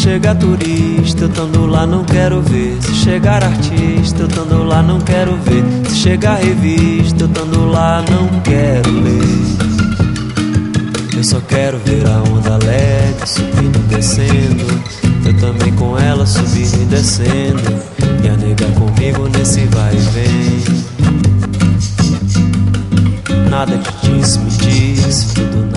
chegar turista, eu tando lá não quero ver. Se chegar artista, eu tando lá não quero ver. Se chegar revista, eu tando lá não quero ler. Eu só quero ver a onda alegre subindo e descendo. Eu também com ela subindo e descendo. E a nega comigo nesse vai e vem. Nada que disse, me disse, tudo